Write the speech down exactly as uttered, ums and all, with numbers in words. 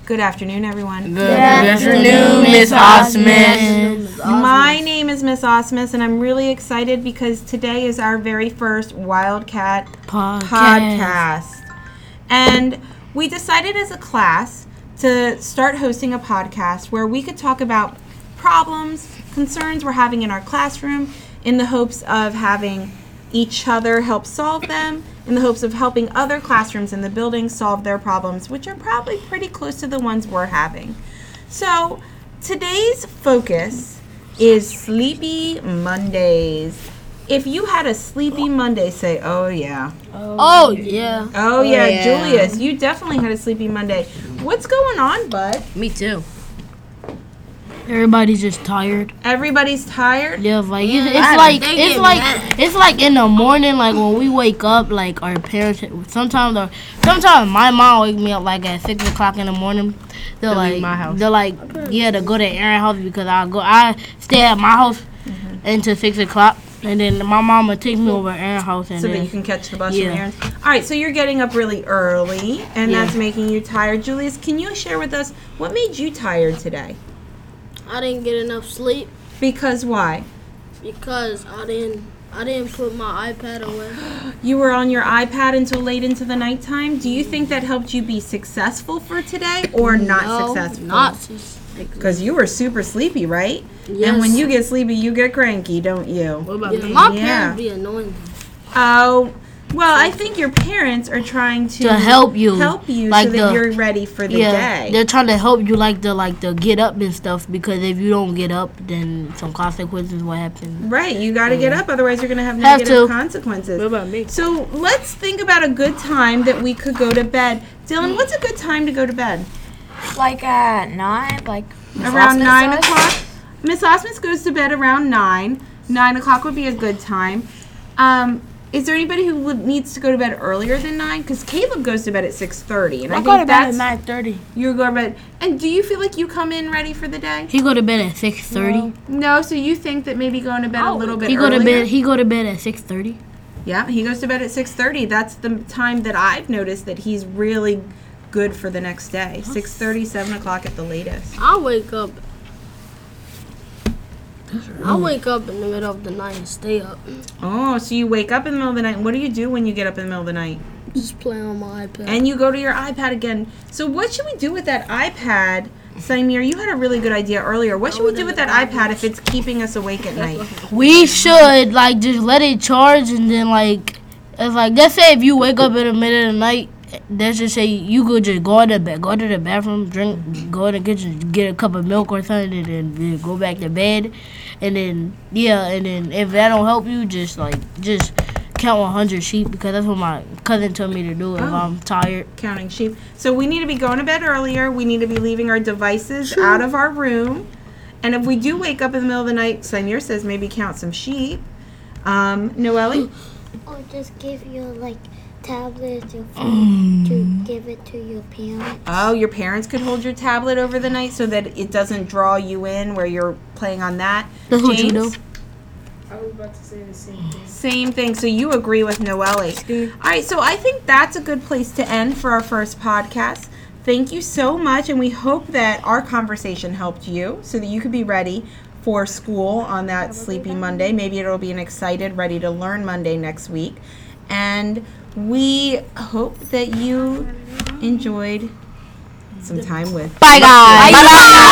Good afternoon, everyone. Good afternoon, Miss Osmus. My name is Miss Osmus, and I'm really excited because today is our very first Wildcat Podcast. podcast. And we decided as a class to start hosting a podcast where we could talk about problems, concerns we're having in our classroom in the hopes of having each other help solve them, in the hopes of helping other classrooms in the building solve their problems, which are probably pretty close to the ones we're having. So today's focus is Sleepy Mondays. If you had a Sleepy Monday, say, oh yeah. Oh, yeah. Oh, yeah. yeah, Julius, you definitely had a Sleepy Monday. What's going on, bud? Me too. Everybody's just tired. Everybody's tired? Yeah, like it's, it's like it's like mad. It's like in the morning, like when we wake up, like our parents. Sometimes, the, sometimes my mom wake me up like at six o'clock in the morning. They're to like, leave my house. They're like, yeah, to go to Aaron's house because I go, I stay at my house mm-hmm. until six o'clock, and then my mama takes me over to Aaron's house, and so then, that you can catch the bus yeah. from Aaron's. All right, so you're getting up really early, and yeah. that's making you tired. Julius, can you share with us what made you tired today? I didn't get enough sleep. Because why? Because I didn't I didn't put my iPad away. You were on your iPad until late into the nighttime? Do you think that helped you be successful for today or not no, successful? Not successful. Because you were super sleepy, right? Yes. And when you get sleepy, you get cranky, don't you? What about yeah, me? My parents yeah. be annoying. Oh, well, I think your parents are trying to, to help you, help you like so that the, you're ready for the yeah, day. They're trying to help you, like the like the get up and stuff. Because if you don't get up, then some consequences will happen. Right, you got to yeah. get up, otherwise you're gonna have have negative to. consequences. What about me? So let's think about a good time that we could go to bed. Dylan, what's a good time to go to bed? Like at nine, like around nine o'clock. Miss Osmus goes to bed around nine. Nine o'clock would be a good time. Um. Is there anybody who would, needs to go to bed earlier than nine? Because Caleb goes to bed at six thirty, and I, I think go to bed that's at nine thirty. You go to bed, and do you feel like you come in ready for the day? He go to bed at six thirty. No. no, so you think that maybe going to bed oh, a little bit he go earlier? to bed. He go to bed at six thirty. Yeah, he goes to bed at six thirty. That's the time that I've noticed that he's really good for the next day. Six thirty, seven o'clock at the latest. I wake up. I wake up in the middle of the night and stay up. Oh, so you wake up in the middle of the night. What do you do when you get up in the middle of the night? Just play on my iPad. And you go to your iPad again. So what should we do with that iPad? Samir, you had a really good idea earlier. What should we do with that iPad if it's keeping us awake at night? We should, like, just let it charge and then, like, it's like, let's say if you wake up in the middle of the night, let's just say you could just go to bed, go to the bathroom, drink, go in the kitchen, get a cup of milk or something, and then go back to bed. And then, yeah, and then if that don't help you, just, like, just count one hundred sheep, because that's what my cousin told me to do if oh. I'm tired. Counting sheep. So we need to be going to bed earlier. We need to be leaving our devices sure. out of our room. And if we do wake up in the middle of the night, Samir says maybe count some sheep. Um, Noelle? Or just give you, like, tablet, your phone, to give it to your parents. Oh, your parents could hold your tablet over the night so that it doesn't draw you in where you're playing on that. That's James? what you do. I was about to say the same thing. Same thing. So you agree with Noelle. All right, so I think that's a good place to end for our first podcast. Thank you so much, and we hope that our conversation helped you so that you could be ready for school on that Sleepy Monday. Maybe it'll be an excited, ready to learn Monday next week. And we hope that you enjoyed some time with. Bye, guys. Bye, guys.